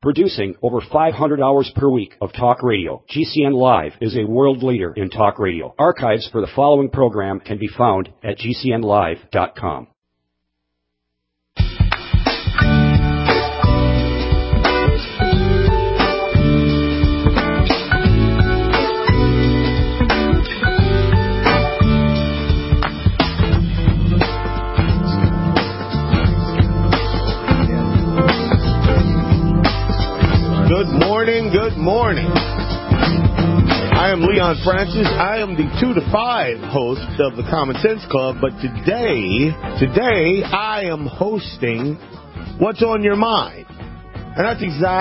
Producing over 500 hours per week of talk radio, GCN Live is a world leader in talk radio. Archives for the following program can be found at gcnlive.com. Good morning. I am Leon Francis. I am the 2 to 5 host of the Common Sense Club, but today I am hosting What's on Your Mind. And that's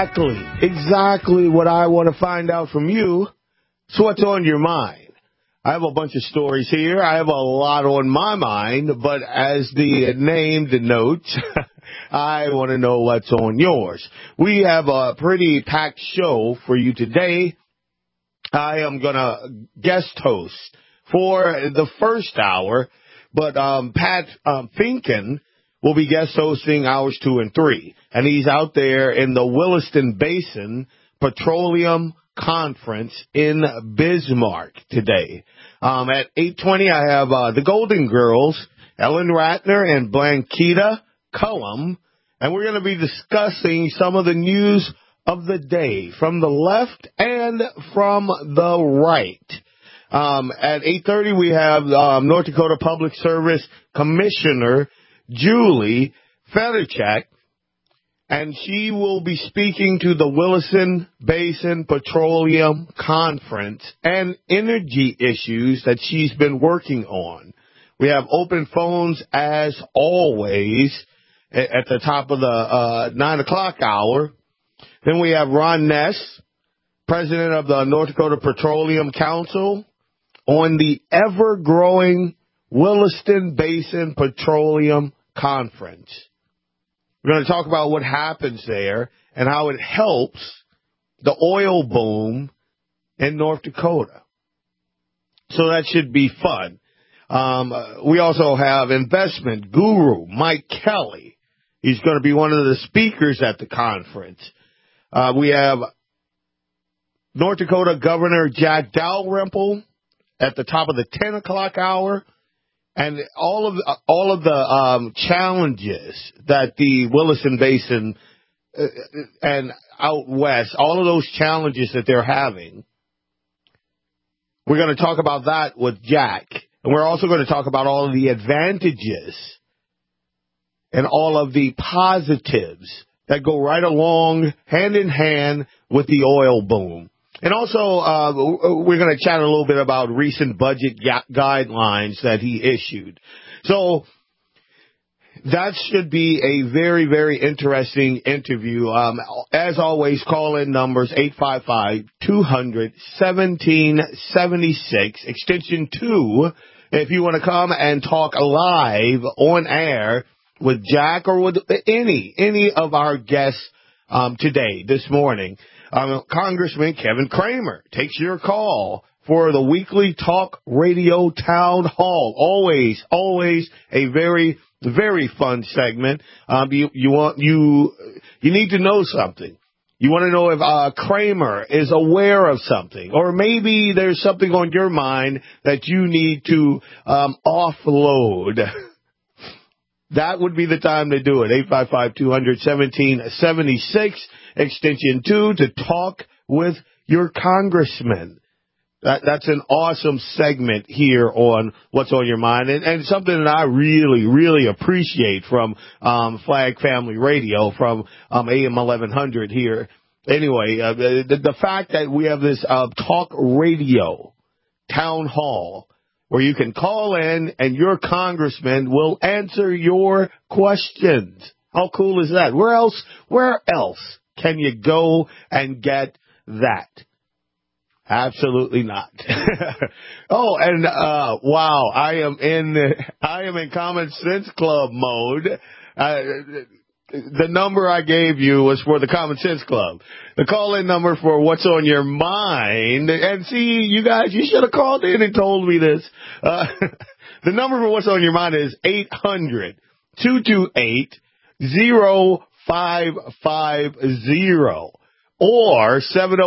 exactly what I want to find out from you. So what's on your mind? I have a bunch of stories here. I have a lot on my mind, but as the name denotes, I want to know what's on yours. We have a pretty packed show for you today. I am going to guest host for the first hour, but Pat Finken will be guest hosting hours 2 and 3. And he's out there in the Williston Basin Petroleum Conference in Bismarck today. At 8:20, I have the Golden Girls, Ellen Ratner and Blanquita Cullum, and we're going to be discussing some of the news of the day from the left and from the right. At 8:30, we have North Dakota Public Service Commissioner Julie Federchek, and she will be speaking to the Williston Basin Petroleum Conference and energy issues that she's been working on. We have open phones as always at the top of the 9 o'clock hour. Then we have Ron Ness, president of the North Dakota Petroleum Council, on the ever-growing Williston Basin Petroleum Conference. We're going to talk about what happens there and how it helps the oil boom in North Dakota. So that should be fun. We also have investment guru Mike Kelly. He's going to be one of the speakers at the conference. We have North Dakota Governor Jack Dalrymple at the top of the 10 o'clock hour. And all of the challenges that the Williston Basin and out west, all of those challenges that they're having, we're going to talk about that with Jack. And we're also going to talk about all of the advantages and all of the positives that go right along hand in hand with the oil boom. And also, we're going to chat a little bit about recent budget guidelines that he issued. So that should be a very, very interesting interview. As always, call-in numbers 855-200-1776, extension 2, if you want to come and talk live on air with Jack or with any of our guests today, this morning. Congressman Kevin Cramer takes your call for the weekly talk radio town hall. Always a very, very fun segment. You need to know something. You want to know if Cramer is aware of something, or maybe there's something on your mind that you need to offload. That would be the time to do it. 855-200-1776, extension 2, to talk with your congressman. That's an awesome segment here on What's on Your Mind, and something that I really, really appreciate from Flag Family Radio, from AM 1100 here. Anyway, the fact that we have this talk radio town hall where you can call in and your congressman will answer your questions. How cool is that? Where else can you go and get that? Absolutely not. Oh, and wow, I am in Common Sense Club mode. The number I gave you was for the Common Sense Club. The call-in number for What's on Your Mind. And see, you guys, you should have called in and told me this. The number for What's on Your Mind is 800-228-0550. or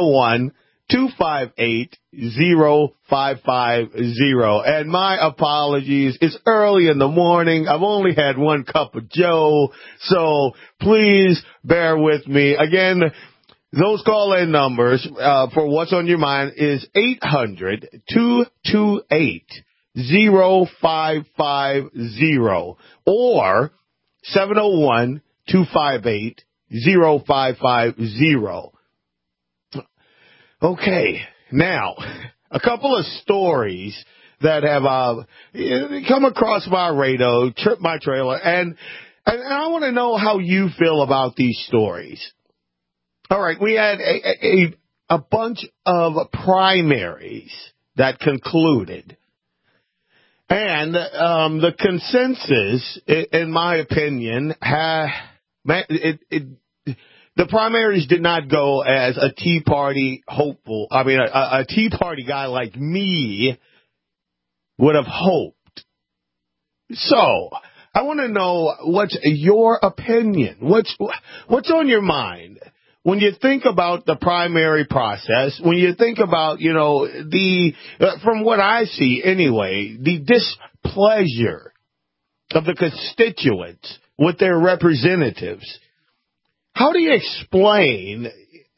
701-258-0550. And my apologies. It's early in the morning. I've only had one cup of Joe, so please bear with me. Again, those call-in numbers for What's on Your Mind is 800-228-0550 or 701-258-0550. Okay, now, a couple of stories that have come across my radar, tripped my trailer, and I want to know how you feel about these stories. All right, we had a bunch of primaries that concluded. And the consensus, in my opinion, the primaries did not go as a Tea Party hopeful. I mean, a Tea Party guy like me would have hoped. So I want to know what's your opinion. What's on your mind when you think about the primary process? When you think about, from what I see anyway, the displeasure of the constituents with their representatives. How do you explain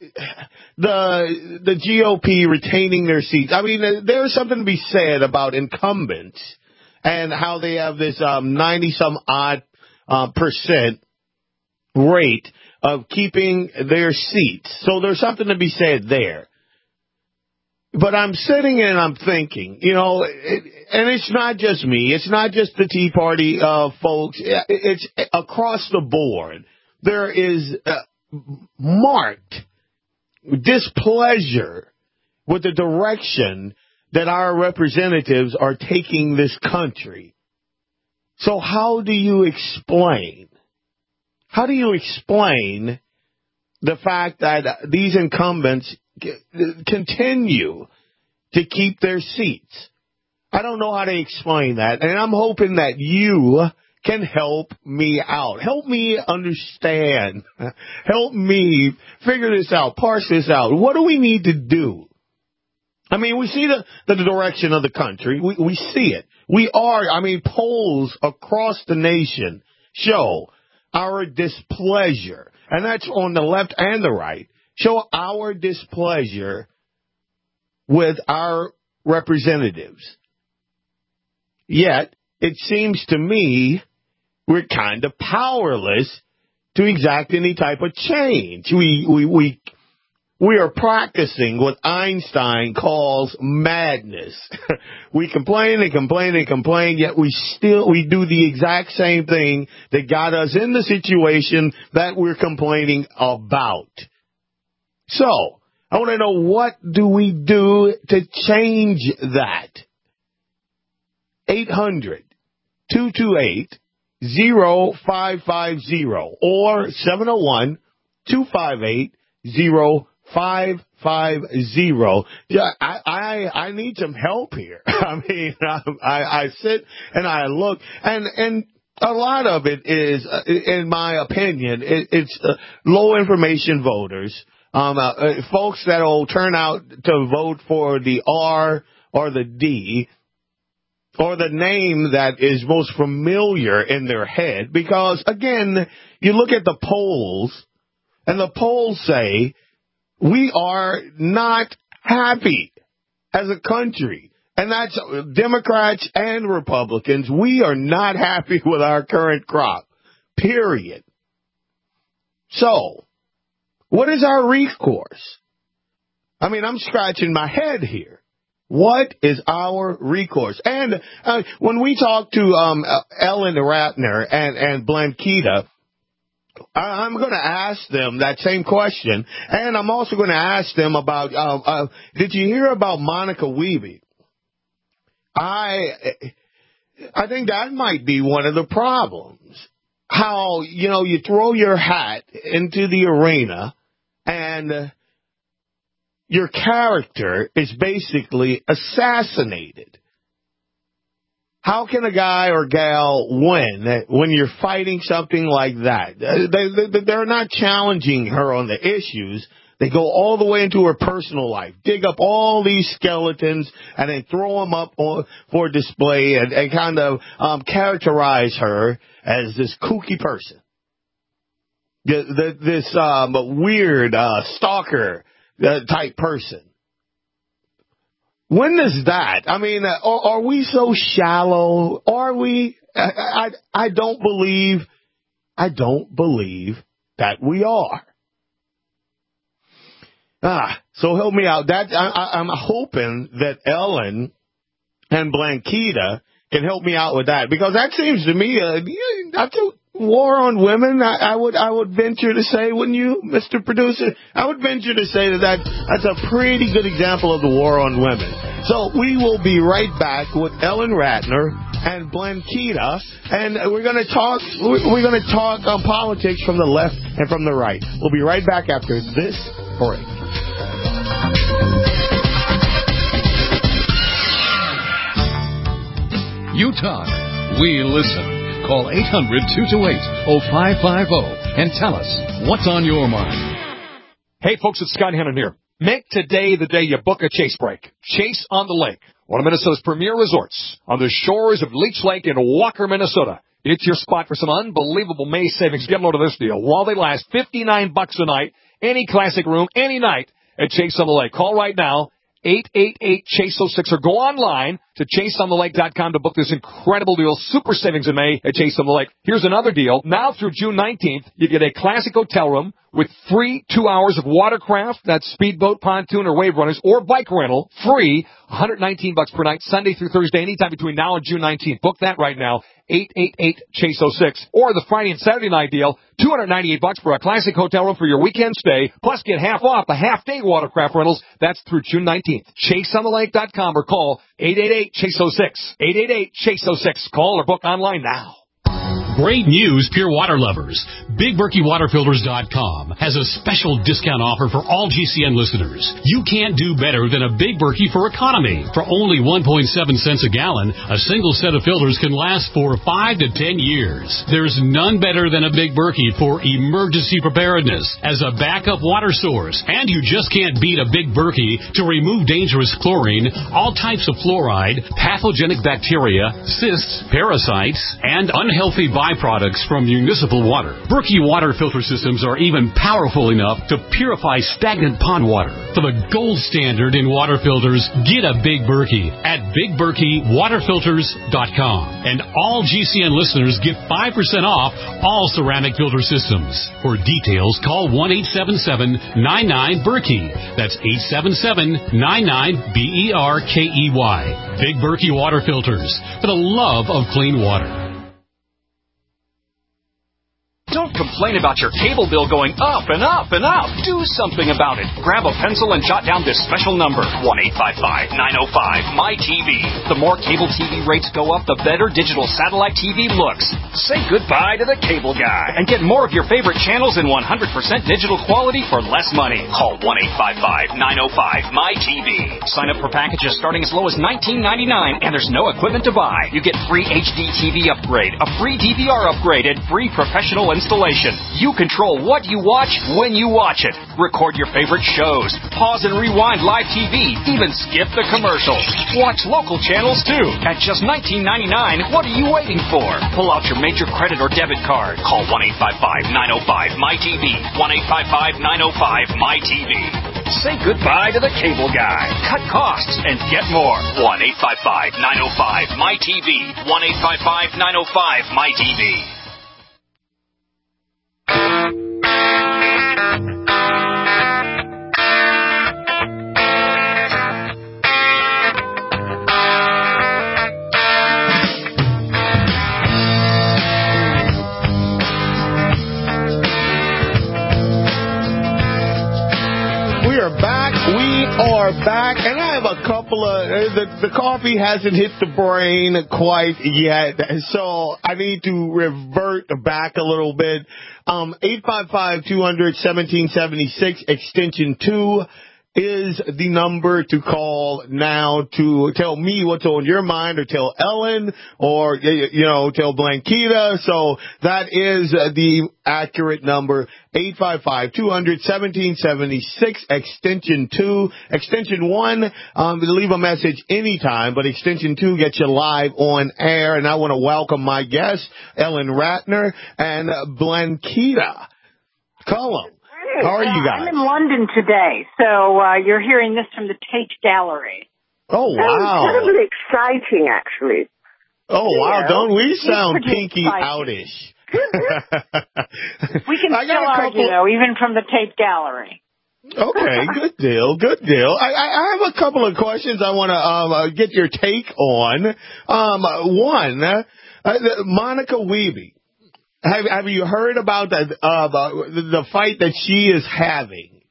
the GOP retaining their seats? I mean, there's something to be said about incumbents and how they have this 90-some-odd percent rate of keeping their seats. So there's something to be said there. But I'm sitting and I'm thinking, and it's not just me. It's not just the Tea Party folks. It's across the board. There is marked displeasure with the direction that our representatives are taking this country. So how do you explain? How do you explain the fact that these incumbents continue to keep their seats? I don't know how to explain that, and I'm hoping that you can help me out. Help me understand. Help me figure this out, parse this out. What do we need to do? I mean, we see the direction of the country. We see it. Polls across the nation show our displeasure, and that's on the left and the right, show our displeasure with our representatives. Yet, it seems to me we're kind of powerless to exact any type of change. We are practicing what Einstein calls madness. We complain and complain and complain, yet we do the exact same thing that got us in the situation that we're complaining about. So, I want to know, what do we do to change that? 800-228-0550 or 701-258-0550. Yeah, I need some help here. I mean, I sit and I look, and a lot of it is, in my opinion, it's low information voters, folks that will turn out to vote for the R or the D, or the name that is most familiar in their head. Because, again, you look at the polls, and the polls say we are not happy as a country. And that's Democrats and Republicans. We are not happy with our current crop, period. So, what is our recourse? I mean, I'm scratching my head here. What is our recourse? And when we talk to Ellen Ratner and Blanquita, I'm going to ask them that same question. And I'm also going to ask them about, did you hear about Monica Wiebe? I think that might be one of the problems. How, you throw your hat into the arena and your character is basically assassinated. How can a guy or gal win when you're fighting something like that? They're not challenging her on the issues. They go all the way into her personal life, dig up all these skeletons, and then throw them up for display and kind of characterize her as this kooky person. This weird stalker type person. When is that? I mean, are we so shallow? Are we? I don't believe that we are. So help me out. I'm hoping that Ellen and Blanquita can help me out with that, because that seems to me that's a war on women. I would venture to say, wouldn't you, Mr. Producer? I would venture to say that's a pretty good example of the war on women. So we will be right back with Ellen Ratner and Blanquita, and we're going to talk politics from the left and from the right. We'll be right back after this break. You talk, we listen. Call 800-228-0550 and tell us what's on your mind. Hey folks, it's Scott Hennon here. Make today the day you book a Chase break. Chase on the Lake, one of Minnesota's premier resorts on the shores of Leech Lake in Walker, Minnesota. It's your spot for some unbelievable May savings. Get a load of this deal. While they last, $59 a night, any classic room, any night at Chase on the Lake. Call right now, 888-CHASE-06, or go online to chaseonthelake.com to book this incredible deal. Super savings in May at Chase on the Lake. Here's another deal. Now through June 19th, you get a classic hotel room with free 2 hours of watercraft, that's speedboat, pontoon, or wave runners, or bike rental, free, $119 per night, Sunday through Thursday, anytime between now and June 19th. Book that right now, 888-CHASE-06. Or the Friday and Saturday night deal, $298 for a classic hotel room for your weekend stay, plus get half off the half-day watercraft rentals. That's through June 19th. ChaseOnTheLake.com or call 888-CHASE-06. 888-CHASE-06. Call or book online now. Great news, pure water lovers. BigBerkeyWaterFilters.com has a special discount offer for all GCN listeners. You can't do better than a Big Berkey for economy. For only 1.7 cents a gallon, a single set of filters can last for 5 to 10 years. There's none better than a Big Berkey for emergency preparedness as a backup water source. And you just can't beat a Big Berkey to remove dangerous chlorine, all types of fluoride, pathogenic bacteria, cysts, parasites, and unhealthy byproducts from municipal water. Berkey water filter systems are even powerful enough to purify stagnant pond water. For the gold standard in water filters, get a Big Berkey at BigBerkeyWaterFilters.com. And all GCN listeners get 5% off all ceramic filter systems. For details, call 1-877-99-BERKEY. That's 877-99-BERKEY. Big Berkey Water Filters, for the love of clean water. Don't complain about your cable bill going up and up and up. Do something about it. Grab a pencil and jot down this special number, 1-855-905-MY-TV. The more cable TV rates go up, the better digital satellite TV looks. Say goodbye to the cable guy and get more of your favorite channels in 100% digital quality for less money. Call 1-855-905-MY-TV. Sign up for packages starting as low as $19.99, and there's no equipment to buy. You get free HD TV upgrade, a free DVR upgrade, and free professional installation. You control what you watch when you watch it. Record your favorite shows. Pause and rewind live TV. Even skip the commercials. Watch local channels too. At just $19.99, what are you waiting for? Pull out your major credit or debit card. Call 1-855-905-MY-TV. 1-855-905-MY-TV. Say goodbye to the cable guy. Cut costs and get more. 1-855-905-MY-TV. 1-855-905-MY-TV. We are back, and I have a couple of, the coffee hasn't hit the brain quite yet, so I need to revert back a little bit. 855-200-1776, extension 2. is the number to call now to tell me what's on your mind, or tell Ellen, or, tell Blanquita. So that is the accurate number, 855-200-1776, extension 2. Extension 1, leave a message anytime, but extension 2 gets you live on air. And I want to welcome my guests, Ellen Ratner and Blanquita Cullum. How are you guys? I'm in London today, so you're hearing this from the Tate Gallery. Oh, wow. It's kind of exciting, actually. Oh, wow. Don't we sound pinky outish? We can still argue, though, even from the Tate Gallery. Okay, good deal, good deal. I have a couple of questions I want to get your take on. One, Monica Wiebe. Have you heard about the fight that she is having?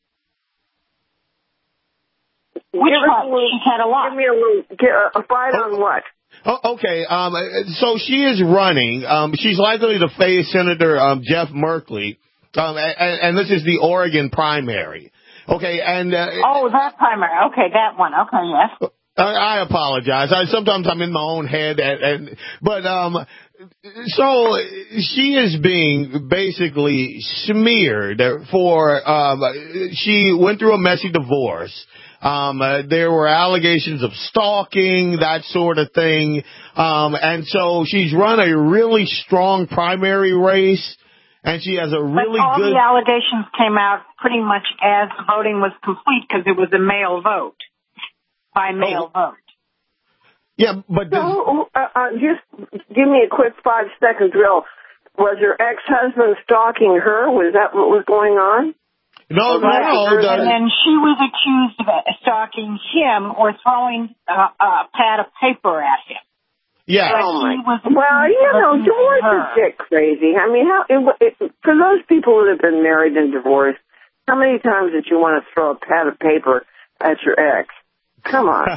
Which fight? She's had a lot. Give me a fight on what? Oh, okay. So she is running. She's likely to face Senator Jeff Merkley. And this is the Oregon primary. Okay, and that primary. Okay, that one. Okay, yes. I apologize. Sometimes I'm in my own head, but so she is being basically smeared for. She went through a messy divorce. There were allegations of stalking, that sort of thing, and so she's run a really strong primary race. And she has a really all good... the allegations came out pretty much as the voting was complete because it was a mail vote, by mail vote. Yeah, but... So, just give me a quick 5-second drill. Was her ex-husband stalking her? Was that what was going on? No. And then she was accused of stalking him or throwing a pad of paper at him. Yeah. Well, divorce is get crazy. I mean, for those people that have been married and divorced, how many times did you want to throw a pad of paper at your ex? Come on.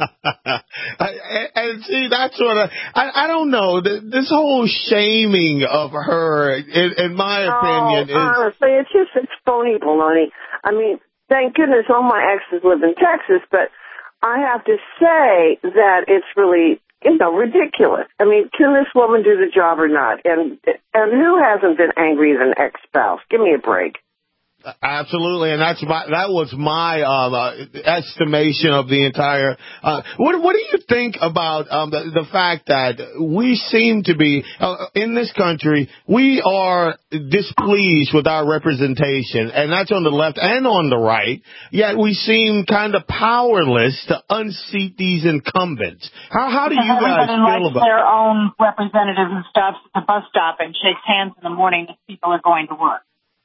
And see, that's what I don't know. This whole shaming of her, in my opinion, is... honestly, it's phony baloney. I mean, thank goodness all my exes live in Texas, but I have to say that it's really... ridiculous. I mean, can this woman do the job or not? And who hasn't been angry at an ex-spouse? Give me a break. Absolutely, and that was my estimation of the entire. What do you think about the fact that we seem to be in this country? We are displeased with our representation, and that's on the left and on the right. Yet we seem kind of powerless to unseat these incumbents. How do you guys feel about their own representative who stops at the bus stop and shakes hands in the morning as people are going to work?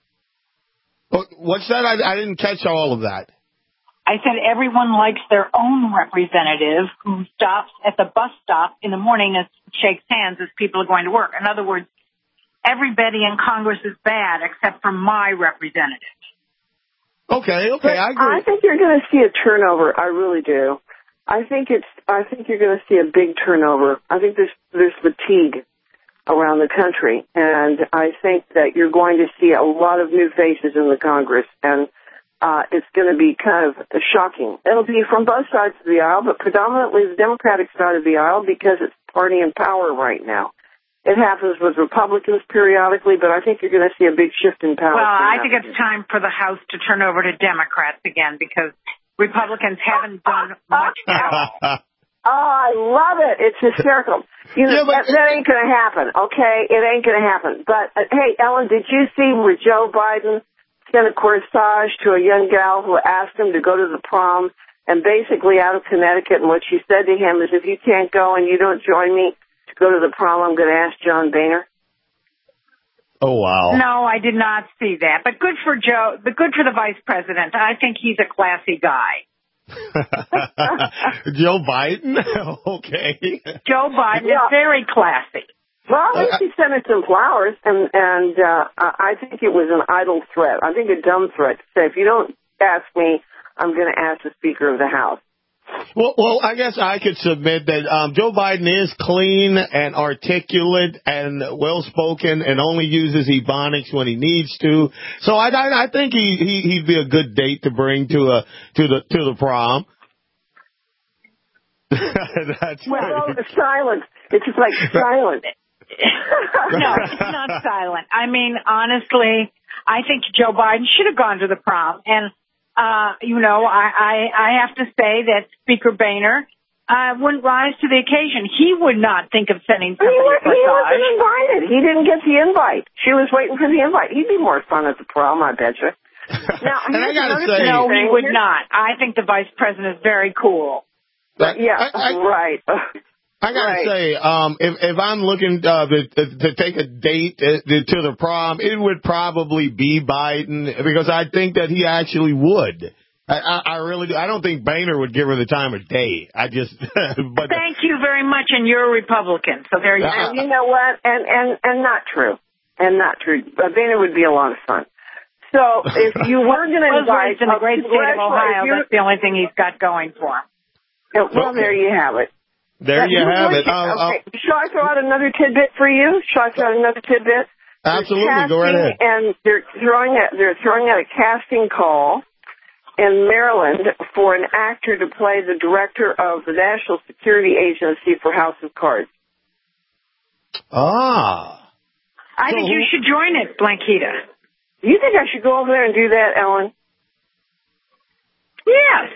What's that? I didn't catch all of that. I said everyone likes their own representative who stops at the bus stop in the morning and shakes hands as people are going to work. In other words, everybody in Congress is bad except for my representative. Okay, I agree. I think you're going to see a turnover. I really do. I think you're going to see a big turnover. I think there's fatigue around the country, and I think that you're going to see a lot of new faces in the Congress, and it's going to be kind of shocking. It'll be from both sides of the aisle, but predominantly the Democratic side of the aisle because it's party in power right now. It happens with Republicans periodically, but I think you're going to see a big shift in power. Well, I think it's time for the House to turn over to Democrats again because Republicans haven't done much at all. Oh, I love it. It's hysterical. That ain't going to happen, okay? It ain't going to happen. But, hey, Ellen, did you see where Joe Biden sent a corsage to a young gal who asked him to go to the prom and basically out of Connecticut, and what she said to him is, if you can't go and you don't join me to go to the prom, I'm going to ask John Boehner? Oh, wow. No, I did not see that. But good for Joe, but good for the vice president. I think he's a classy guy. Joe Biden? Okay. Joe Biden is very classy. Well, at least he sent us some flowers, and I think it was an idle threat. I think a dumb threat to say, if you don't ask me, I'm going to ask the Speaker of the House. Well, I guess I could submit that Joe Biden is clean and articulate and well-spoken and only uses ebonics when he needs to. So I think he'd be a good date to bring to the prom. That's silence. It's just like silent. No, it's not silent. I mean, honestly, I think Joe Biden should have gone to the prom. And, I have to say that Speaker Boehner wouldn't rise to the occasion. He would not think of sending somebody to massage. He wasn't invited. He didn't get the invite. She was waiting for the invite. He'd be more fun at the prom, I bet you. Now, and I gotta say, no, he would not. I think the vice president is very cool. Right. I gotta say, if I'm looking to take a date to the prom, it would probably be Biden, because I think that he actually would. I really do. I don't think Boehner would give her the time of day. But thank you very much, and you're a Republican, so there you go. And you know what? And not true. And not true. Boehner would be a lot of fun. So if you were going to invite in the great state of Ohio, that's the only thing he's got going for him. Well, there you have it. There you have it. Okay. Shall I throw out another tidbit for you? Absolutely. Go right ahead. And they're throwing out a casting call in Maryland for an actor to play the director of the National Security Agency for House of Cards. I think you should join it, Blanquita. You think I should go over there and do that, Ellen? Yes.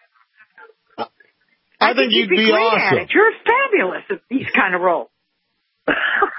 I think you'd be awesome. At it. You're fabulous at these kind of roles. If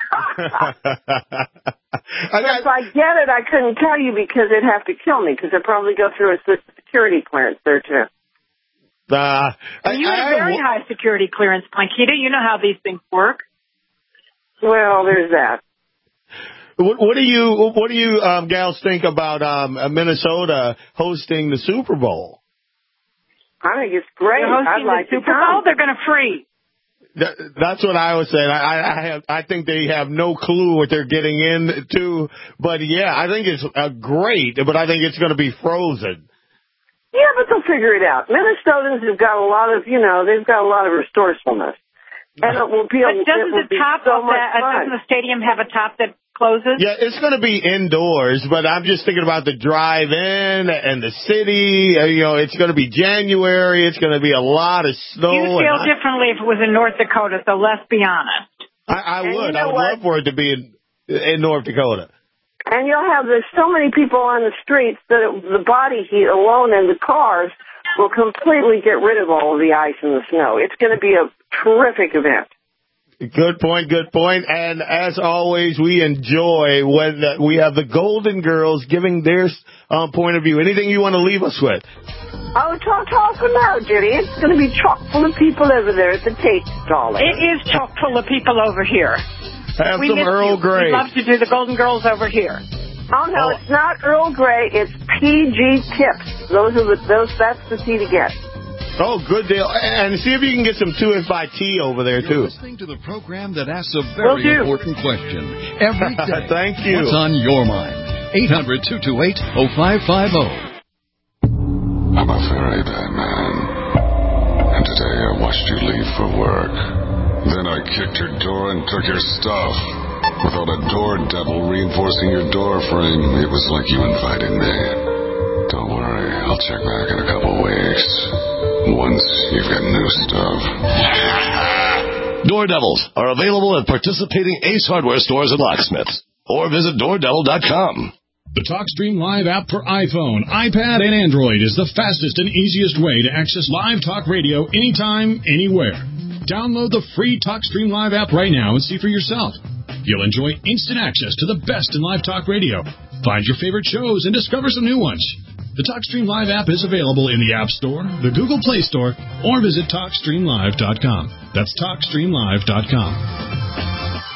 I get it, I couldn't tell you because they'd have to kill me, because I'd probably go through a security clearance there, too. You have a very high security clearance, Blanquita. You know how these things work. Well, there's that. What do you gals think about Minnesota hosting the Super Bowl? I think it's great. They're hosting the Super Bowl. They're going to freeze. That's what I was saying. I think they have no clue what they're getting into. But yeah, I think it's great. But I think it's going to be frozen. Yeah, but they'll figure it out. Minnesotans have got a lot of, they've got a lot of resourcefulness, and it will be. But doesn't the stadium have a top that closes? Yeah, it's going to be indoors, but I'm just thinking about the drive-in and the city. It's going to be January. It's going to be a lot of snow. You feel differently if it was in North Dakota, so let's be honest. I would. I would love for it to be in North Dakota. And there's so many people on the streets that the body heat alone in the cars will completely get rid of all of the ice and the snow. It's going to be a terrific event. Good point. And as always, we enjoy when we have the Golden Girls giving their point of view. Anything you want to leave us with? Oh, talk for now, Judy. It's going to be chock full of people over there at the taste stall. It is chock full of people over here. Have some Earl Grey. We'd love to do the Golden Girls over here. Oh, no, it's not Earl Grey. It's PG Tips. That's the tea to get. Oh, good deal. And see if you can get some 2 by tea over there, too. You're listening to the program that asks a very important question every day. Thank you. What's on your mind? 800-228-0550. I'm a very bad man. And today I watched you leave for work. Then I kicked your door and took your stuff. Without a door devil reinforcing your door frame, it was like you invited me. Don't worry, I'll check back in a couple weeks. Once you've got new stuff. Door Devils are available at participating Ace Hardware stores and locksmiths. Or visit DoorDevil.com. The TalkStream Live app for iPhone, iPad, and Android is the fastest and easiest way to access live talk radio anytime, anywhere. Download the free TalkStream Live app right now and see for yourself. You'll enjoy instant access to the best in live talk radio. Find your favorite shows and discover some new ones. The TalkStream Live app is available in the App Store, the Google Play Store, or visit TalkStreamLive.com. That's TalkStreamLive.com.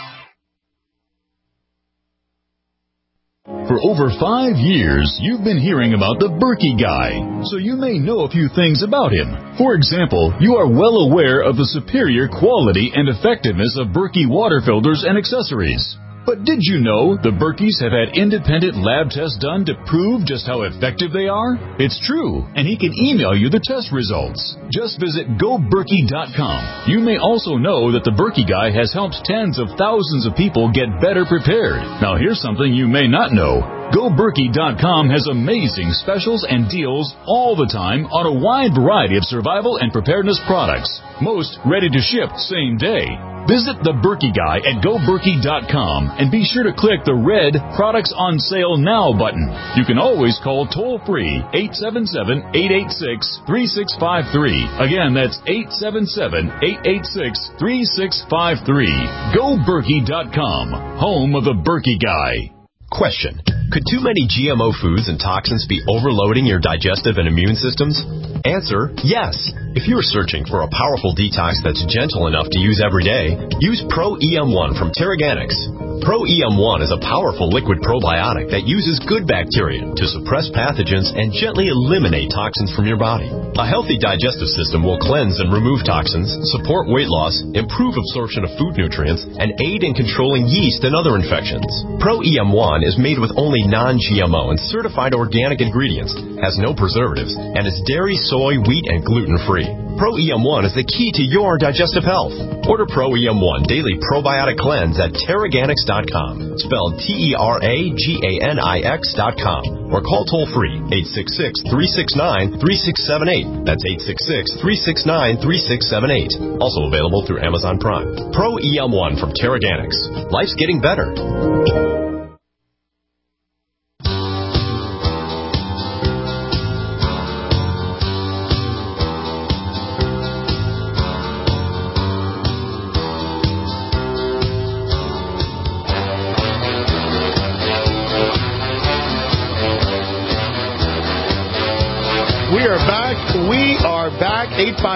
For over 5 years, you've been hearing about the Berkey Guy, so you may know a few things about him. For example, you are well aware of the superior quality and effectiveness of Berkey water filters and accessories. But did you know the Berkeys have had independent lab tests done to prove just how effective they are? It's true, and he can email you the test results. Just visit GoBerkey.com. You may also know that the Berkey Guy has helped tens of thousands of people get better prepared. Now here's something you may not know. GoBerkey.com has amazing specials and deals all the time on a wide variety of survival and preparedness products. Most ready to ship same day. Visit the Berkey Guy at GoBerkey.com and be sure to click the red Products on Sale Now button. You can always call toll-free 877-886-3653. Again, that's 877-886-3653. GoBerkey.com, home of the Berkey Guy. Question. Could too many GMO foods and toxins be overloading your digestive and immune systems? Answer, yes. If you are searching for a powerful detox that's gentle enough to use every day, use Pro-EM1 from Teraganix. Pro-EM1 is a powerful liquid probiotic that uses good bacteria to suppress pathogens and gently eliminate toxins from your body. A healthy digestive system will cleanse and remove toxins, support weight loss, improve absorption of food nutrients, and aid in controlling yeast and other infections. Pro-EM1 is made with only non-GMO and certified organic ingredients, has no preservatives, and is dairy, soy, wheat, and gluten-free. Pro-EM1 is the key to your digestive health. Order Pro-EM1 Daily Probiotic Cleanse at Teraganix.com, spelled Teraganix.com, or call toll-free 866-369-3678. That's 866-369-3678. Also available through Amazon Prime. Pro-EM1 from Teraganix. Life's getting better. We are back.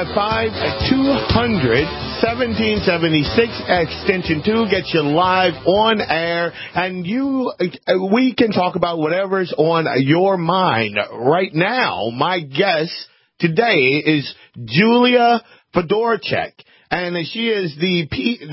855-200-1776, extension 2. Get you live on air. And we can talk about whatever's on your mind right now. My guest today is Julia Fedorchak. And she is the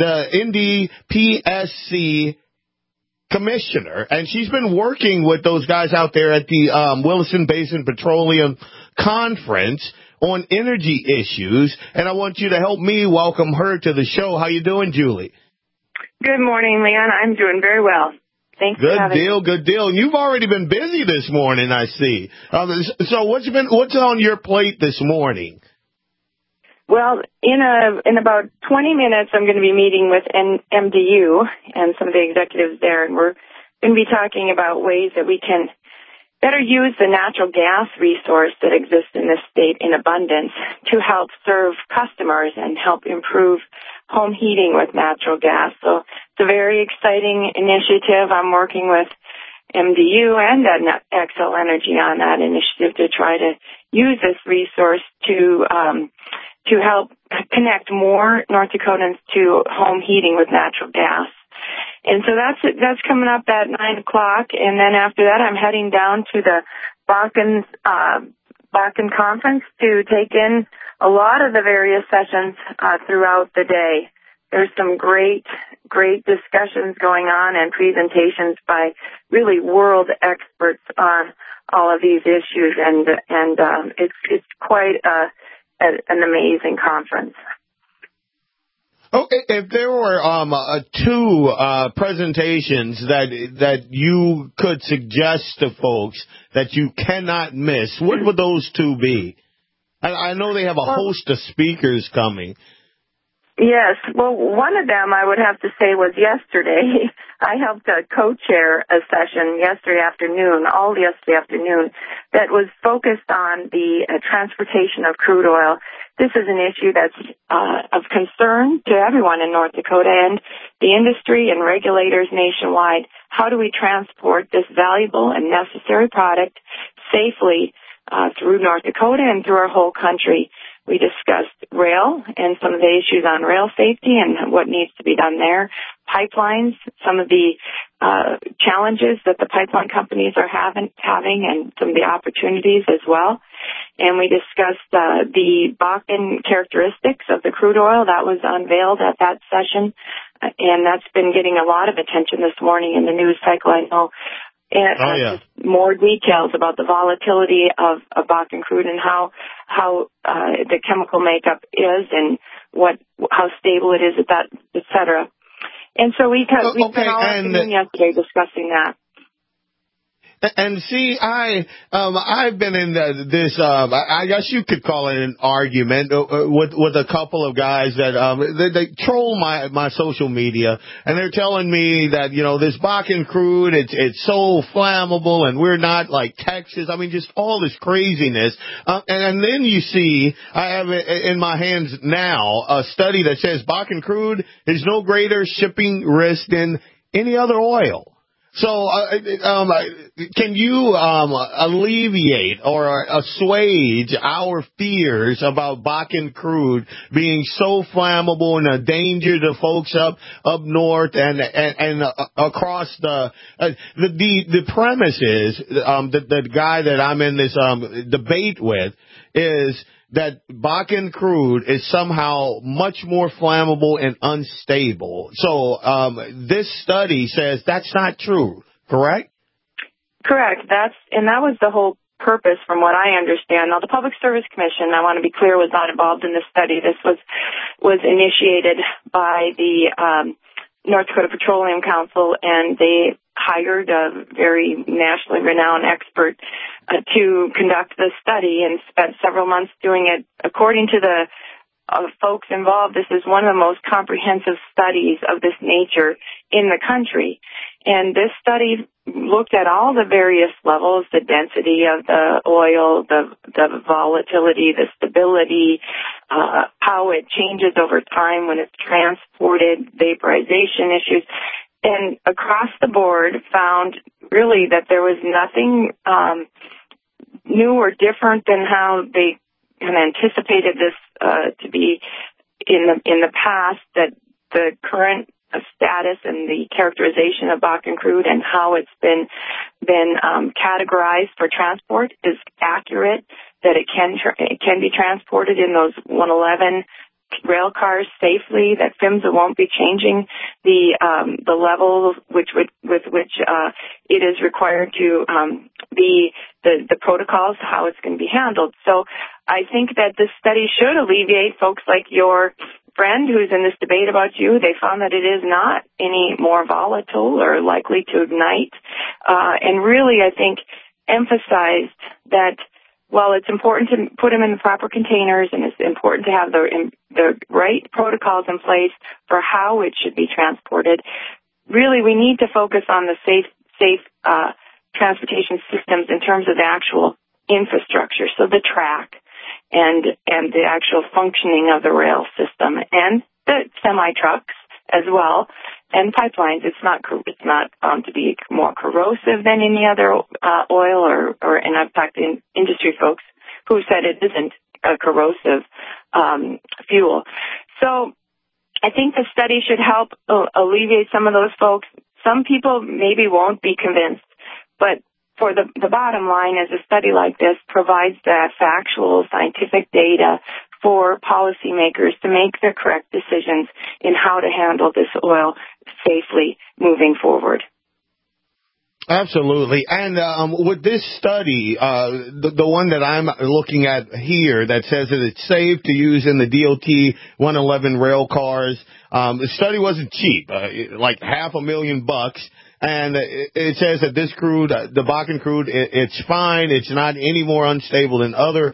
NDPSC commissioner. And she's been working with those guys out there at the Williston Basin Petroleum Conference on energy issues, and I want you to help me welcome her to the show. How you doing, Julie? Good morning, Leon. I'm doing very well. Thanks for having me. Good deal. And you've already been busy this morning, I see. So what's on your plate this morning? Well, in about 20 minutes, I'm going to be meeting with MDU and some of the executives there, and we're going to be talking about ways that we can better use the natural gas resource that exists in this state in abundance to help serve customers and help improve home heating with natural gas. So it's a very exciting initiative. I'm working with MDU and Xcel Energy on that initiative to try to use this resource to help connect more North Dakotans to home heating with natural gas. And so that's coming up at 9:00, and then after that, I'm heading down to the Bakken Conference to take in a lot of the various sessions throughout the day. There's some great discussions going on and presentations by really world experts on all of these issues, and it's quite an amazing conference. Okay, if there were two presentations that you could suggest to folks that you cannot miss, what would those two be? I know they have a host of speakers coming. Yes, well, one of them I would have to say was yesterday. I helped co-chair a session yesterday afternoon, that was focused on the transportation of crude oil. This is an issue that's of concern to everyone in North Dakota and the industry and regulators nationwide. How do we transport this valuable and necessary product safely through North Dakota and through our whole country? We discussed rail and some of the issues on rail safety and what needs to be done there. Pipelines, some of the challenges that the pipeline companies are having and some of the opportunities as well. and we discussed the Bakken characteristics of the crude oil. That was unveiled at that session, and that's been getting a lot of attention this morning in the news cycle, I know. And just more details about the volatility of Bakken crude and how the chemical makeup is and how stable it is at that, et cetera. And so we've been all afternoon yesterday discussing that. And see, I've been in this, I guess you could call it an argument with a couple of guys that, they troll my social media, and they're telling me that, this Bakken crude, it's so flammable and we're not like Texas. I mean, just all this craziness. And then you see, I have in my hands now a study that says Bakken crude is no greater shipping risk than any other oil. So, can you alleviate or assuage our fears about Bakken crude being so flammable and a danger to folks up north and across the premise is the guy that I'm in this debate with is that Bakken crude is somehow much more flammable and unstable. So this study says that's not true, correct? Correct. That was the whole purpose from what I understand. Now, the Public Service Commission, I want to be clear, was not involved in this study. This was initiated by the North Dakota Petroleum Council, and they hired a very nationally renowned expert to conduct the study and spent several months doing it. According to the folks involved, this is one of the most comprehensive studies of this nature in the country. And this study looked at all the various levels, the density of the oil, the volatility, the stability, how it changes over time when it's transported, vaporization issues, and across the board found really that there was nothing new or different than how they had anticipated this to be in the past, that the current status and the characterization of Bakken crude and how it's been categorized for transport is accurate, that it can be transported in those 111 rail cars safely, that PHMSA won't be changing the level with which it is required to be the protocols, how it's going to be handled. So I think that this study should alleviate folks like your friend who's in this debate about you. They found that it is not any more volatile or likely to ignite, and really I think emphasized that while it's important to put them in the proper containers and it's important to have the right protocols in place for how it should be transported, really we need to focus on the safe transportation systems in terms of the actual infrastructure, so the track and the actual functioning of the rail system and the semi-trucks as well, and pipelines. It's not to be more corrosive than any other oil, or and I've talked to industry folks who said it isn't a corrosive fuel. So I think the study should help alleviate some of those folks. Some people maybe won't be convinced, but for the bottom line is a study like this provides the factual scientific data for policymakers to make the correct decisions in how to handle this oil safely moving forward. Absolutely. And with this study, the one that I'm looking at here that says that it's safe to use in the DOT 111 rail cars, the study wasn't cheap, like $500,000. And it says that this crude, the Bakken crude, it's fine. It's not any more unstable than other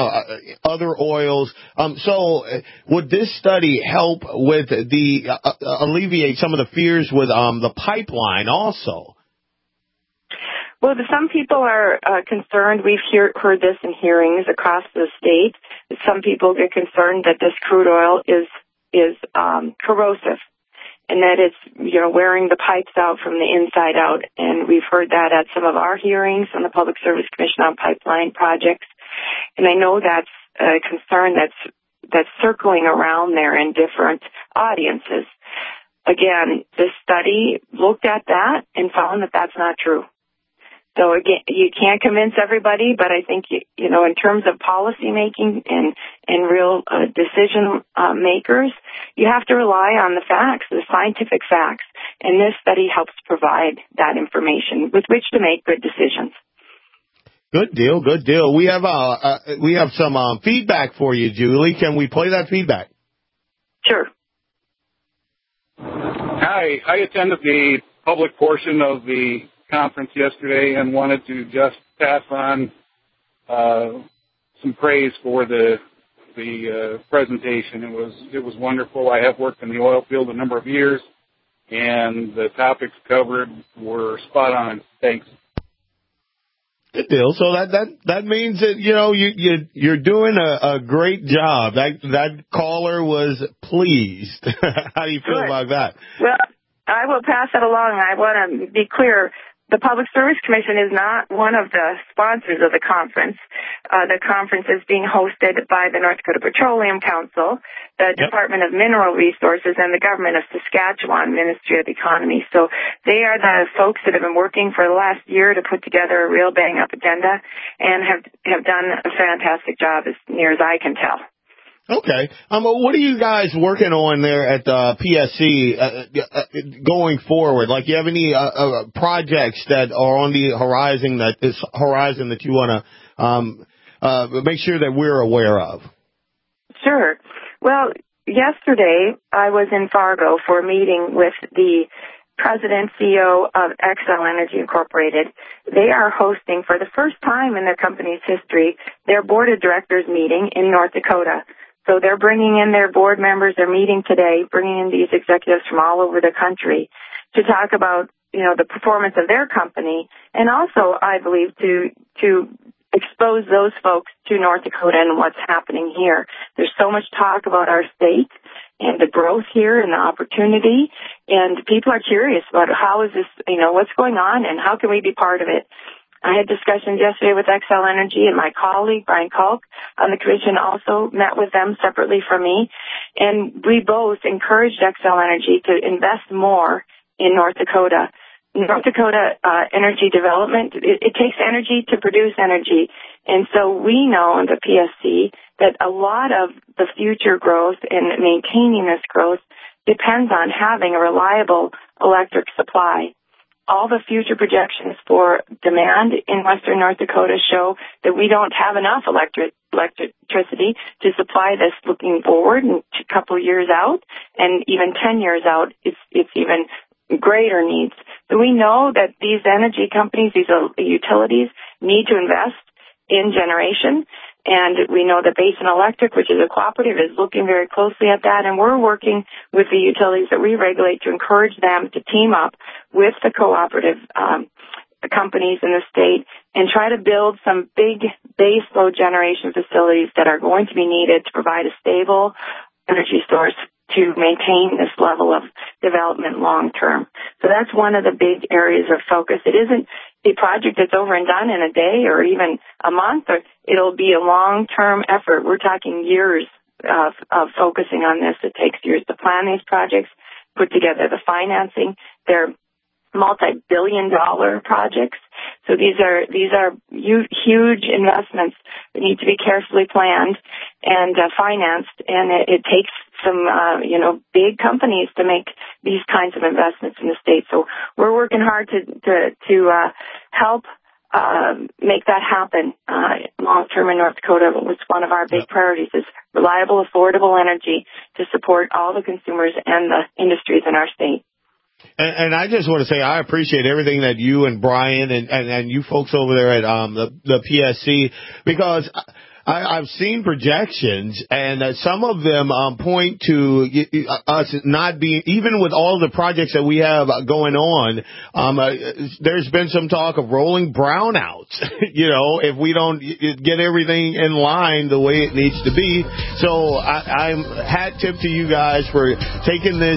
oils. So would this study help with alleviate some of the fears with the pipeline also? Well, some people are concerned. We've heard this in hearings across the state. Some people get concerned that this crude oil is corrosive, and that it's, wearing the pipes out from the inside out. And we've heard that at some of our hearings on the Public Service Commission on pipeline projects. And I know that's a concern that's circling around there in different audiences. Again, this study looked at that and found that that's not true. So again, you can't convince everybody, but I think, you know, in terms of policy making and real decision makers, you have to rely on the facts, the scientific facts. And this study helps provide that information with which to make good decisions. Good deal, good deal. We have some feedback for you, Julie. Can we play that feedback? Sure. Hi, I attended the public portion of the conference yesterday and wanted to just pass on some praise for the presentation. It was wonderful. I have worked in the oil field a number of years, and the topics covered were spot on. Thanks. Good deal. So that means that, you know, you're doing a great job. That caller was pleased. How do you feel about that? Well, I will pass that along. I want to be clear. The Public Service Commission is not one of the sponsors of the conference. The conference is being hosted by the North Dakota Petroleum Council, the Department of Mineral Resources, and the Government of Saskatchewan Ministry of Economy. So they are the folks that have been working for the last year to put together a real bang-up agenda and have done a fantastic job as near as I can tell. Okay. What are you guys working on there at the PSC going forward? Like, you have any projects that are on the horizon that you want to make sure that we're aware of? Sure. Well, yesterday I was in Fargo for a meeting with the President, CEO of Xcel Energy Incorporated. They are hosting, for the first time in their company's history, their board of directors meeting in North Dakota. So they're bringing in their board members. They're meeting today, bringing in these executives from all over the country to talk about, you know, the performance of their company, and also, I believe, to expose those folks to North Dakota and what's happening here. There's so much talk about our state and the growth here and the opportunity, and people are curious about how is this, you know, what's going on and how can we be part of it. I had discussions yesterday with Xcel Energy, and my colleague, Brian Kalk, on the commission also met with them separately from me, and we both encouraged Xcel Energy to invest more in North Dakota. North Dakota energy development, it takes energy to produce energy, and so we know in the PSC that a lot of the future growth and maintaining this growth depends on having a reliable electric supply. All the future projections for demand in western North Dakota show that we don't have enough electricity to supply this looking forward and a couple of years out, and even 10 years out, it's even greater needs. So we know that these energy companies, these utilities, need to invest in generation. And we know that Basin Electric, which is a cooperative, is looking very closely at that. And we're working with the utilities that we regulate to encourage them to team up with the cooperative companies in the state and try to build some big base load generation facilities that are going to be needed to provide a stable energy source to maintain this level of development long term. So that's one of the big areas of focus. It isn't a project that's over and done in a day or even a month, or it'll be a long-term effort. We're talking years of focusing on this. It takes years to plan these projects, put together the financing. They're multi-billion-dollar projects. So these are huge investments that need to be carefully planned and financed, and it takes some big companies to make these kinds of investments in the state. So we're working hard to help make that happen long term in North Dakota. It's one of our big priorities is reliable, affordable energy to support all the consumers and the industries in our state. And I just want to say I appreciate everything that you and Brian and you folks over there at the PSC, because I've seen projections, and some of them point to us not being, even with all the projects that we have going on, there's been some talk of rolling brownouts, if we don't get everything in line the way it needs to be. So I'm hat tip to you guys for taking this,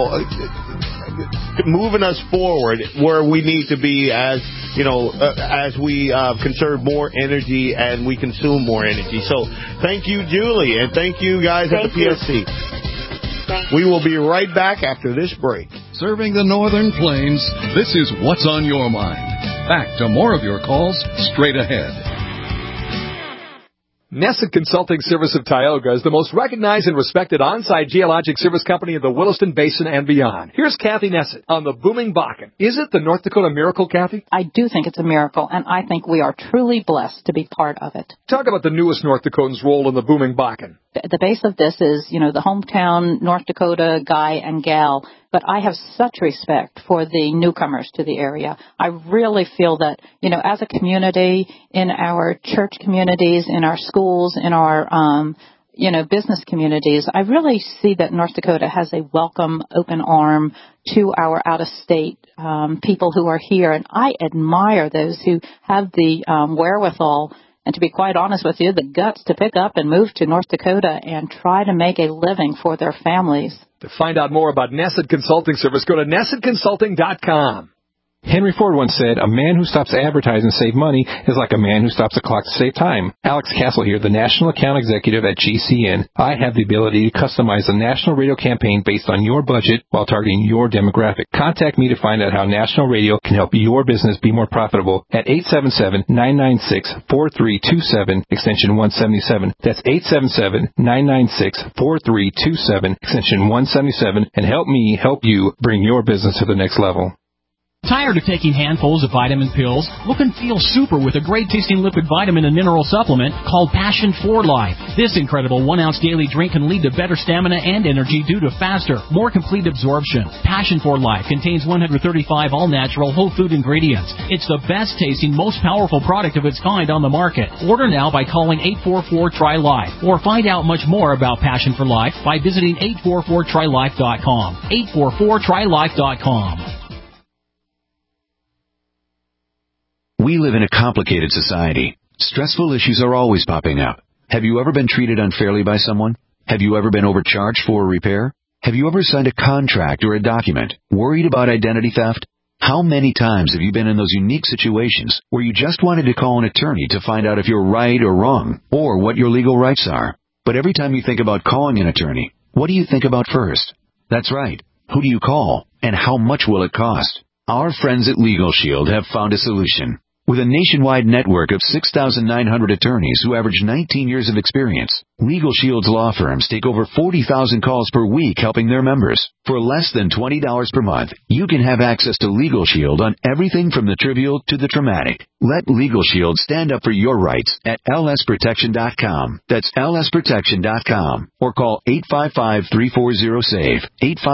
moving us forward where we need to be as we conserve more energy and we consume more energy. So thank you, Julie, and thank you guys at the PSC. We will be right back after this break. Serving the Northern Plains, this is What's on Your Mind. Back to more of your calls straight ahead. Nesset Consulting Service of Tioga is the most recognized and respected on-site geologic service company in the Williston Basin and beyond. Here's Kathy Nesset on the booming Bakken. Is it the North Dakota miracle, Kathy? I do think it's a miracle, and I think we are truly blessed to be part of it. Talk about the newest North Dakotans' role in the booming Bakken. The base of this is, the hometown North Dakota guy and gal, but I have such respect for the newcomers to the area. I really feel that, as a community, in our church communities, in our schools, in our, business communities, I really see that North Dakota has a welcome, open arm to our out-of-state people who are here, and I admire those who have the wherewithal and, to be quite honest with you, the guts to pick up and move to North Dakota and try to make a living for their families. To find out more about Nesset Consulting Service, go to NessetConsulting.com. Henry Ford once said, a man who stops advertising to save money is like a man who stops a clock to save time. Alex Castle here, the National Account Executive at GCN. I have the ability to customize a national radio campaign based on your budget while targeting your demographic. Contact me to find out how national radio can help your business be more profitable at 877-996-4327, extension 177. That's 877-996-4327, extension 177, and help me help you bring your business to the next level. Tired of taking handfuls of vitamin pills? Look and feel super with a great-tasting liquid vitamin and mineral supplement called Passion for Life. This incredible 1-ounce daily drink can lead to better stamina and energy due to faster, more complete absorption. Passion for Life contains 135 all-natural whole food ingredients. It's the best-tasting, most powerful product of its kind on the market. Order now by calling 844-TRY-LIFE or find out much more about Passion for Life by visiting 844trylife.com. 844trylife.com. We live in a complicated society. Stressful issues are always popping up. Have you ever been treated unfairly by someone? Have you ever been overcharged for a repair? Have you ever signed a contract or a document? Worried about identity theft? How many times have you been in those unique situations where you just wanted to call an attorney to find out if you're right or wrong, or what your legal rights are? But every time you think about calling an attorney, what do you think about first? That's right. Who do you call? And how much will it cost? Our friends at Legal Shield have found a solution. With a nationwide network of 6,900 attorneys who average 19 years of experience, Legal Shield's law firms take over 40,000 calls per week helping their members. For less than $20 per month, you can have access to Legal Shield on everything from the trivial to the traumatic. Let Legal Shield stand up for your rights at lsprotection.com. That's lsprotection.com. Or call 855-340-SAVE,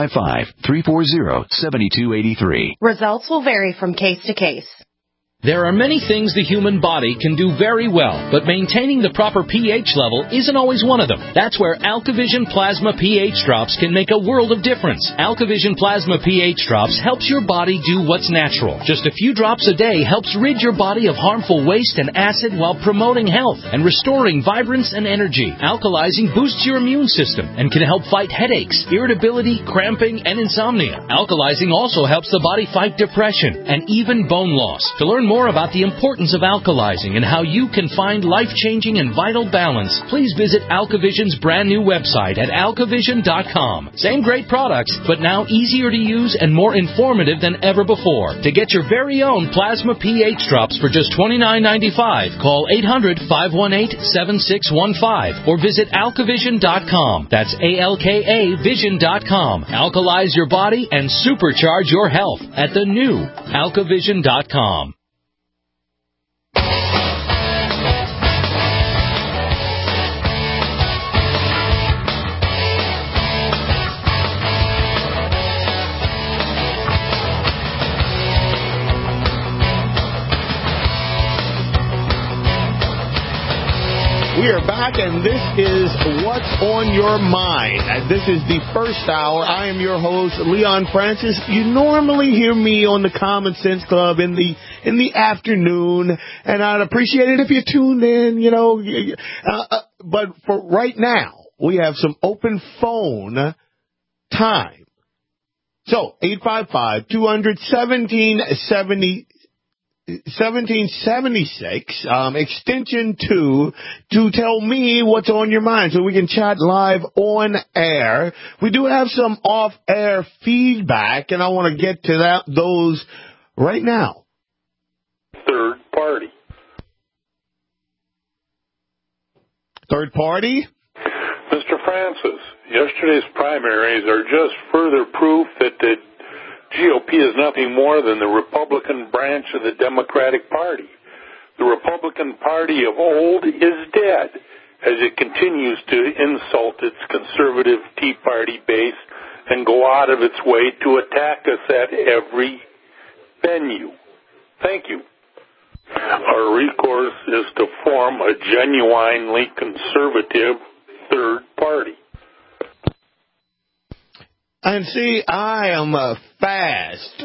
855-340-7283. Results will vary from case to case. There are many things the human body can do very well, but maintaining the proper pH level isn't always one of them. That's where AlkaVision Plasma pH Drops can make a world of difference. AlkaVision Plasma pH Drops helps your body do what's natural. Just a few drops a day helps rid your body of harmful waste and acid while promoting health and restoring vibrance and energy. Alkalizing boosts your immune system and can help fight headaches, irritability, cramping, and insomnia. Alkalizing also helps the body fight depression and even bone loss. To learn more about the importance of alkalizing and how you can find life-changing and vital balance, please visit AlkaVision's brand new website at alkavision.com. Same great products, but now easier to use and more informative than ever before. To get your very own Plasma pH Drops for just $29.95, call 800-518-7615 or visit alkavision.com. That's ALKA Vision.com. Alkalize your body and supercharge your health at the new alkavision.com. We are back, and this is What's on Your Mind. This is the first hour. I am your host, Leon Francis. You normally hear me on the Common Sense Club in the afternoon, and I'd appreciate it if you tuned in, but for right now, we have some open phone time. So, 855-200-1776, extension 2, to tell me what's on your mind so we can chat live on air. We do have some off-air feedback, and I want to get to those right now. Third party? Mr. Francis, yesterday's primaries are just further proof that the GOP is nothing more than the Republican branch of the Democratic Party. The Republican Party of old is dead as it continues to insult its conservative Tea Party base and go out of its way to attack us at every venue. Thank you. Our recourse is to form a genuinely conservative third party. And see, I am fast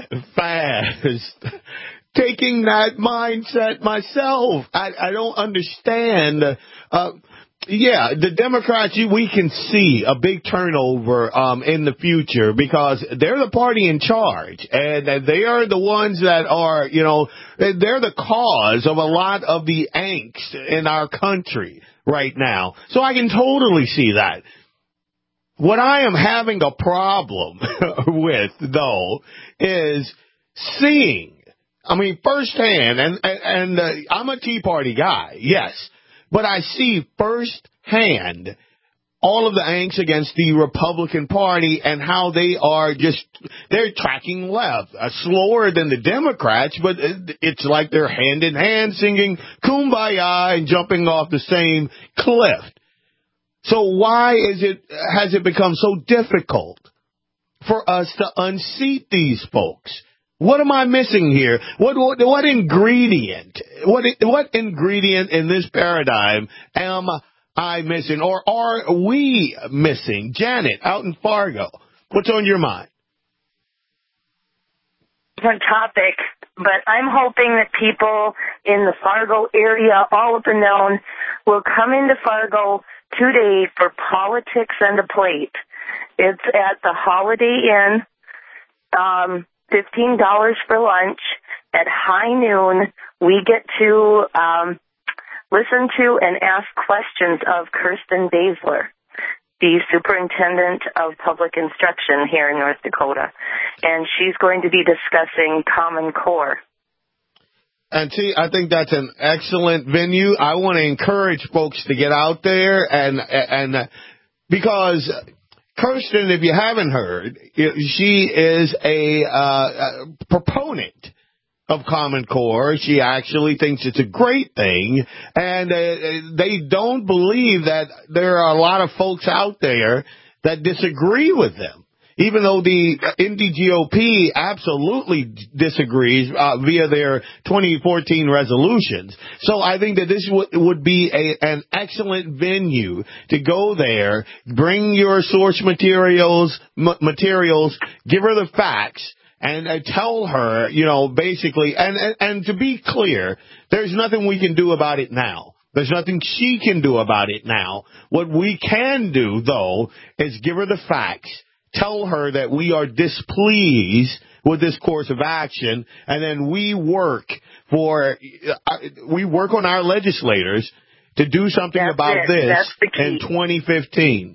taking that mindset myself. I don't understand. The Democrats, we can see a big turnover in the future because they're the party in charge, and they are the ones that are, they're the cause of a lot of the angst in our country right now. So I can totally see that. What I am having a problem with, though, is seeing, firsthand, and I'm a Tea Party guy, yes, but I see firsthand all of the angst against the Republican Party and how they are they're tracking left, slower than the Democrats, but it's like they're hand in hand singing Kumbaya and jumping off the same cliff. So why has it become so difficult for us to unseat these folks? What am I missing here? What ingredient in this paradigm am I missing, or are we missing? Janet, out in Fargo, what's on your mind? Different topic, but I'm hoping that people in the Fargo area, all up and down, will come into Fargo today for Politics and a Plate. It's at the Holiday Inn, $15 for lunch. At high noon, we get to listen to and ask questions of Kirsten Baszler, the Superintendent of Public Instruction here in North Dakota. And she's going to be discussing Common Core. And see, I think that's an excellent venue. I want to encourage folks to get out there and because Kirsten, if you haven't heard, she is a proponent of Common Core. She actually thinks it's a great thing, and they don't believe that there are a lot of folks out there that disagree with them. Even though the Indy GOP absolutely disagrees via their 2014 resolutions. So I think that this would be an excellent venue to go there, bring your source materials, give her the facts, and tell her, basically, and to be clear, there's nothing we can do about it now. There's nothing she can do about it now. What we can do, though, is give her the facts. Tell her that we are displeased with this course of action, and then we work on our legislators to do something about this in 2015.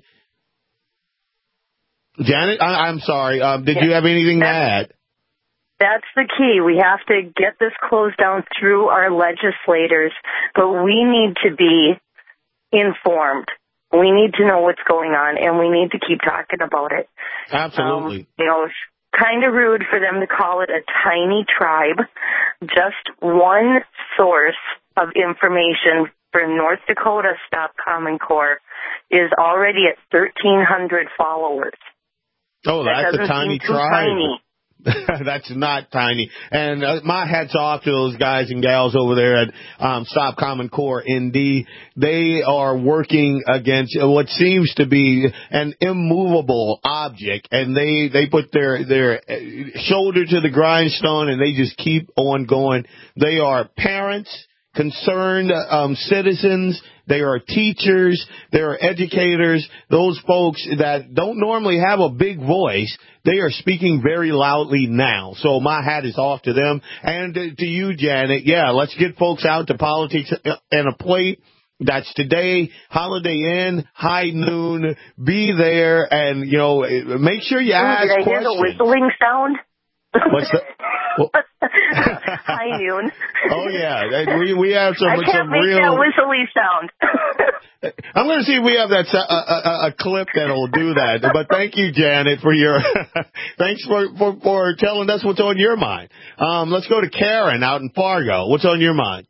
Janet, I'm sorry. Did you have anything to add? That's the key. We have to get this closed down through our legislators, but we need to be informed. We need to know what's going on, and we need to keep talking about it. Absolutely. It's kind of rude for them to call it a tiny tribe. Just one source of information for North Dakota Stop Common Core is already at 1,300 followers. Oh, that's a tiny tribe. Tiny. That's not tiny. And my hat's off to those guys and gals over there at Stop Common Core ND. They are working against what seems to be an immovable object, and they put their shoulder to the grindstone, and they just keep on going. They are parents, concerned citizens. They are teachers. They are educators. Those folks that don't normally have a big voice, they are speaking very loudly now. So my hat is off to them. And to you, Janet, let's get folks out to Politics and a Plate. That's today, Holiday Inn, high noon. Be there and, make sure you ask questions. Did I hear the whistling sound? What's that? High noon. Oh, yeah. We have some I can't make real... that whistly sound. I'm going to see if we have that a clip that'll do that. But thank you, Janet, for your thanks for telling us what's on your mind. Let's go to Karen out in Fargo. What's on your mind?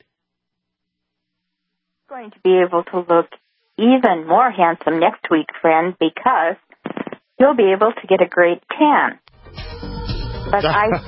Going to be able to look even more handsome next week, friend, because you'll be able to get a great tan. But I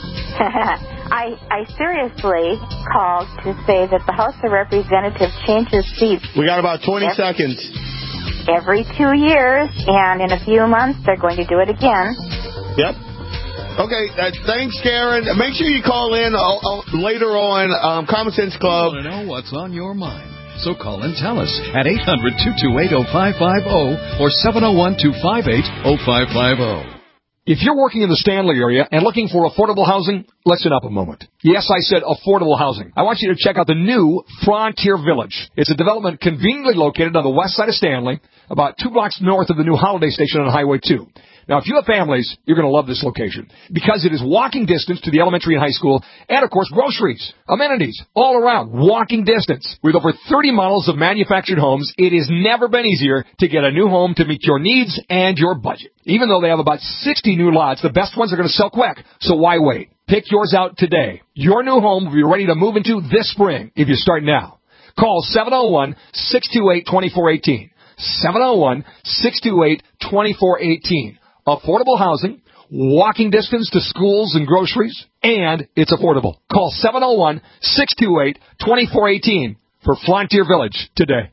seriously called to say that the House of Representatives changes seats. We got about 20 seconds. Every 2 years, and in a few months they're going to do it again. Yep. Okay, thanks, Karen. Make sure you call in later on, Common Sense Club. I want to know what's on your mind. So call and tell us at 800-228-0550 or 701-258-0550. If you're working in the Stanley area and looking for affordable housing, listen up a moment. Yes, I said affordable housing. I want you to check out the new Frontier Village. It's a development conveniently located on the west side of Stanley, about 2 blocks north of the new Holiday Station on Highway 2. Now, if you have families, you're going to love this location because it is walking distance to the elementary and high school and, of course, groceries, amenities, all around, walking distance. With over 30 models of manufactured homes, it has never been easier to get a new home to meet your needs and your budget. Even though they have about 60 new lots, the best ones are going to sell quick, so why wait? Pick yours out today. Your new home will be ready to move into this spring if you start now. Call 701-628-2418. 701-628-2418. Affordable housing, walking distance to schools and groceries, and it's affordable. Call 701-628-2418 for Frontier Village today.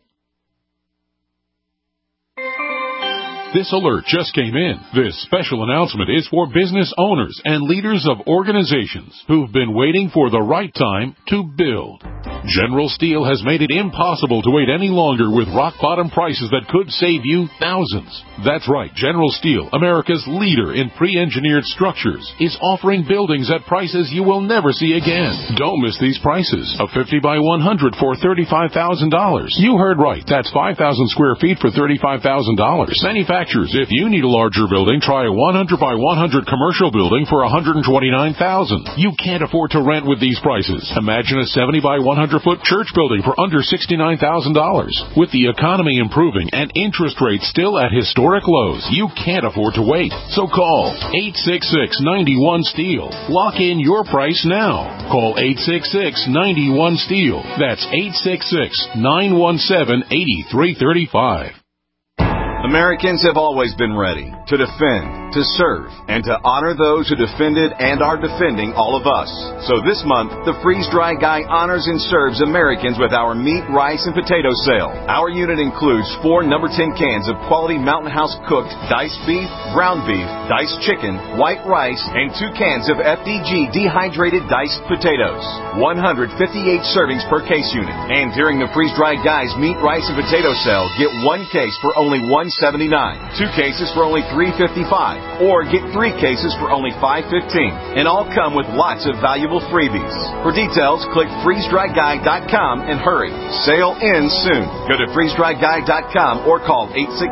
This alert just came in. This special announcement is for business owners and leaders of organizations who've been waiting for the right time to build. General Steel has made it impossible to wait any longer with rock-bottom prices that could save you thousands. That's right, General Steel, America's leader in pre-engineered structures, is offering buildings at prices you will never see again. Don't miss these prices. A 50 by 100 for $35,000. You heard right. That's 5,000 square feet for $35,000. Manufacturers, if you need a larger building, try a 100 by 100 commercial building for $129,000. You can't afford to rent with these prices. Imagine a 70 by 100-foot church building for under $69,000. With the economy improving and interest rates still at historic lows, you can't afford to wait. So call 866-91-STEEL. Lock in your price now. Call 866-91-STEEL. That's 866-917-8335. Americans have always been ready to defend, to serve, and to honor those who defended and are defending all of us. So this month, the Freeze Dry Guy honors and serves Americans with our meat, rice, and potato sale. Our unit includes 4 No. 10 cans of quality Mountain House cooked diced beef, ground beef, diced chicken, white rice, and 2 cans of FDG dehydrated diced potatoes. 158 servings per case unit. And during the Freeze Dry Guy's meat, rice, and potato sale, get 1 case for only $1.79, 2 cases for only $3.55, or get 3 cases for only $5.15. And all come with lots of valuable freebies. For details, click freezedryguy.com and hurry. Sale ends soon. Go to freezedryguy.com or call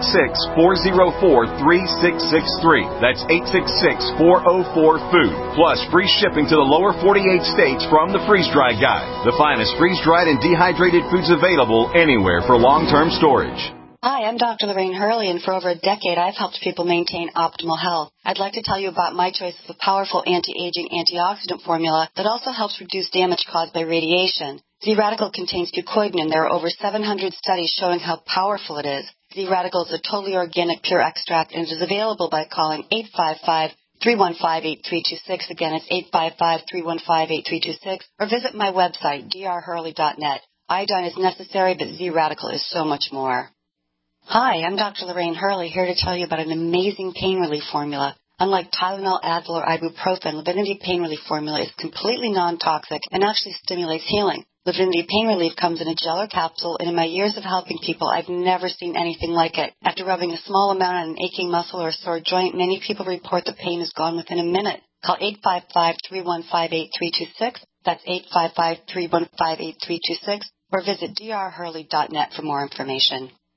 866-404-3663. That's 866-404-FOOD. Plus free shipping to the lower 48 states from the Freeze Dry Guy. The finest freeze-dried and dehydrated foods available anywhere for long-term storage. Hi, I'm Dr. Lorraine Hurley, and for over a decade, I've helped people maintain optimal health. I'd like to tell you about my choice of a powerful anti-aging antioxidant formula that also helps reduce damage caused by radiation. Z-Radical contains fucoidan, and there are over 700 studies showing how powerful it is. Z-Radical is a totally organic, pure extract, and it is available by calling 855-315-8326. Again, it's 855-315-8326, or visit my website, drhurley.net. Iodine is necessary, but Z-Radical is so much more. Hi, I'm Dr. Lorraine Hurley, here to tell you about an amazing pain relief formula. Unlike Tylenol, Advil, or ibuprofen, Livinity Pain Relief formula is completely non-toxic and actually stimulates healing. Livinity Pain Relief comes in a gel or capsule, and in my years of helping people, I've never seen anything like it. After rubbing a small amount on an aching muscle or a sore joint, many people report the pain is gone within a minute. Call 855-315-8326. That's 855-315-8326. Or visit drhurley.net for more information.